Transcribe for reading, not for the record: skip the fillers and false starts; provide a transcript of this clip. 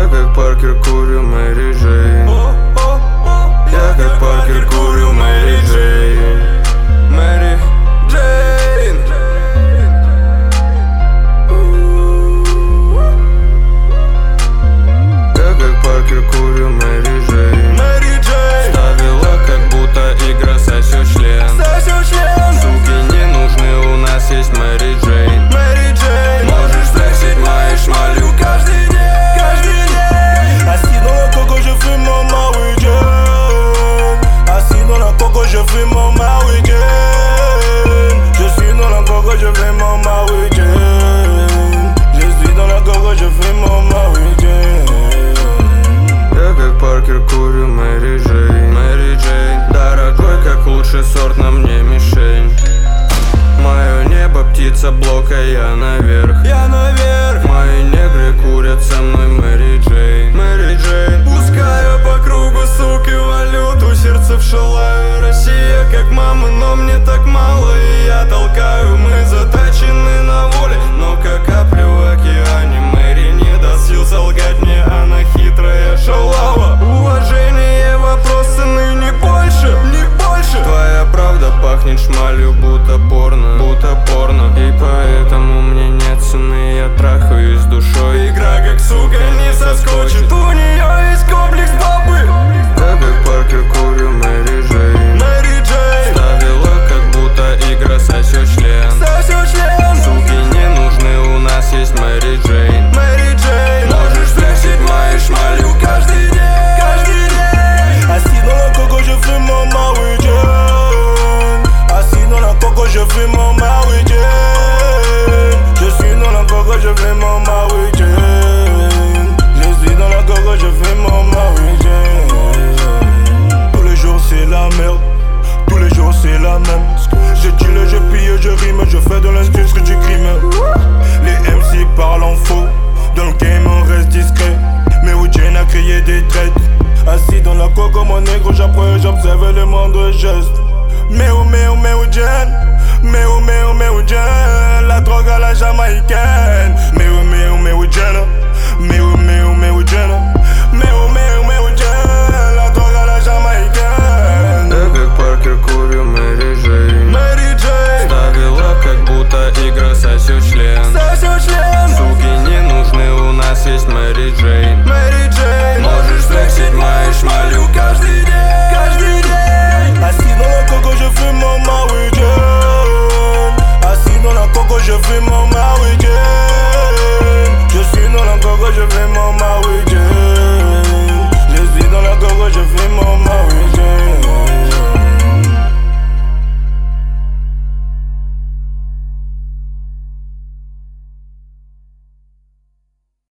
Я как Паркер курю Мэри Джейн. Я как Паркер курю Мэри Джейн. Мэри Джейн. Я как Паркер курю Мэри Джейн. Мэри Джейн. Ставила как будто игра сосёт член. Суки не нужны, у нас есть Мэри Джейн. Мэри Джейн. Можешь флексить моей шмалью каждый день. Assis dans la coco, je fume mon Maui-Jane. Assis dans la coco, je fume mon Maui-Jane. Je suis dans la coco, je fume mon Maui-Jane. Je suis dans la coco, je fume mon Maui-Jane. Я как Паркер курю Мэри Джейн. Мэри Джейн. Дорогой, как лучший сорт, на мне мишень. Мое небо, птица блока, я наверх. Мои негры курят со мной Мэри Джейн. Мэри Джейн. Пускаю по кругу, суки, валюту. Сердце в шалаве. Россия как мама, но мне так мало. И я толкаю, мы заточены на воле. Но как капли в океане. Мэри не даст сил солгать мне, она хитрая шалава. Уважение, вопросы, не больше, не больше. Твоя правда пахнет шмалью, будто порно. И поэтому мне нет цены, я трахаюсь душой. Игра как сука не соскочит, у нее есть комплекс бабы. Я как Паркер курю Мэри Джейн. Мэри Джейн. Ставила как будто игра сосёт член. Суки не нужны, у нас есть Мэри Джейн. Мэри Джейн. Можешь флексить моей шмалью каждый день. Assis dans la coco, je fume mon Maui-Jane. Assis dans la coco, je fume mon Maui-Jane. Je suis dans la coco, je fume mon Maui-Jane. Je suis dans la coco, je fume mon Maui-Jane. Tous les jours c'est la merde, tous les jours c'est la même. Je deal, je pille, je rime, je fais de l'industrie du crime. Les MC parlent en faux, dans le game on reste discret. Mais Jane a créé des traites. Assis dans la coco, mon négro, j'observe les moindres gestes. Mais où Jane, mais où Jane, la drogue à la jamaïcaine. Mais où Jane, mais où